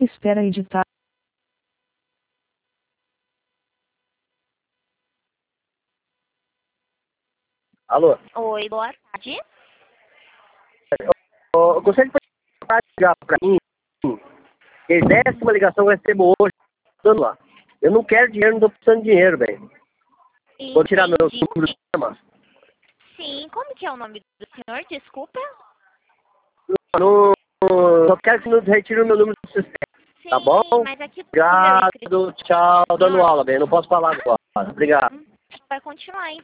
Espera editar. Alô? Oi, boa tarde. Eu gostaria de ligar para mim. Que 10ª ligação que eu recebo hoje. Lá. Eu não quero dinheiro, não tô precisando de dinheiro, velho. Vou tirar meu número do sistema. Sim, como que é o nome do senhor? Desculpa. Não, só quero que não retire o meu número do sistema. Sim, Tá bom? mas aqui Obrigado, tchau. Dando aula, velho. Não posso falar agora. Obrigado. vai continuar, hein?